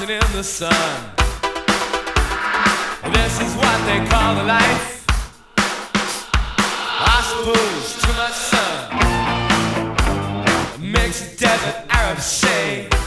walking in the sun. This is what they call the life. I suppose too much sun makes a desert Arab shade.